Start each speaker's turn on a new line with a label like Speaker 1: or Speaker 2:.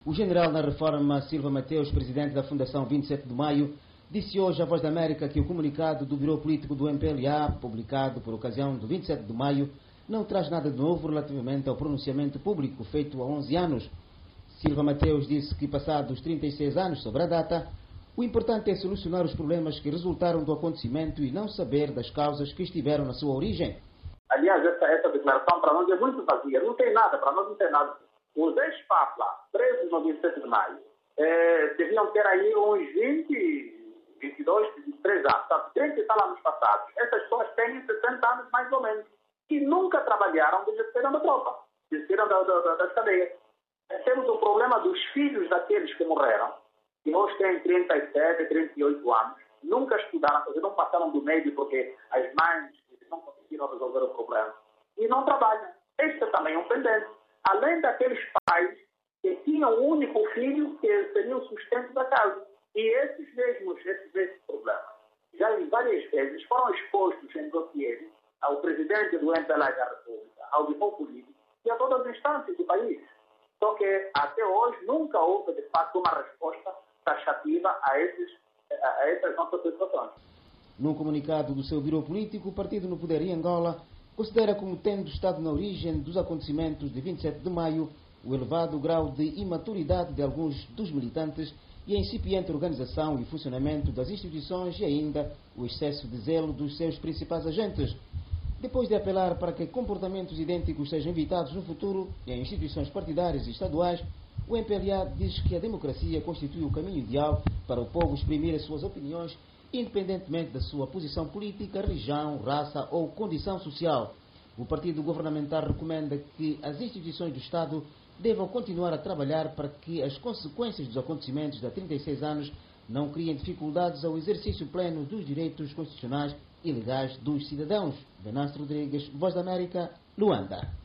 Speaker 1: O general na reforma Silva Mateus, presidente da Fundação 27 de Maio, disse hoje à Voz da América que o comunicado do Biro Político do MPLA, publicado por ocasião do 27 de Maio, não traz nada de novo relativamente ao pronunciamento público feito há 11 anos. Silva Mateus disse que, passados 36 anos sobre a data, o importante é solucionar os problemas que resultaram do acontecimento e não saber das causas que estiveram na sua origem.
Speaker 2: Aliás, essa declaração para nós é muito vazia, não tem nada, para nós não tem nada. Os ex-Papla, presos no 27 de maio, deviam ter aí uns 20, 22, 23 anos, sabe? 30 e tal anos passados. Essas pessoas têm 60 anos mais ou menos, e nunca trabalharam desde que saíram da tropa, desde que saíram das cadeias. Temos o problema dos filhos daqueles que morreram, que hoje têm 37, 38 anos, nunca estudaram, não passaram do médio porque as mães não conseguiram resolver o problema, e não trabalham. Este é também um pendente. Além daqueles pais que tinham um único filho que seria o sustento da casa. E esses mesmos problemas, já várias vezes, foram expostos em dossiês ao presidente do MPLA da República, ao Biro Político e a todas as instâncias do país. Só que até hoje nunca houve, de facto, uma resposta taxativa a essas nossas situações.
Speaker 1: Num comunicado do seu Biro Político, o partido no poder em Angola considera como tendo estado na origem dos acontecimentos de 27 de maio o elevado grau de imaturidade de alguns dos militantes e a incipiente organização e funcionamento das instituições e ainda o excesso de zelo dos seus principais agentes. Depois de apelar para que comportamentos idênticos sejam evitados no futuro em instituições partidárias e estaduais, o MPLA diz que a democracia constitui o caminho ideal para o povo exprimir as suas opiniões, independentemente da sua posição política, religião, raça ou condição social. O partido governamental recomenda que as instituições do Estado devam continuar a trabalhar para que as consequências dos acontecimentos de há 36 anos não criem dificuldades ao exercício pleno dos direitos constitucionais e legais dos cidadãos. Venâncio Rodrigues, Voz da América, Luanda.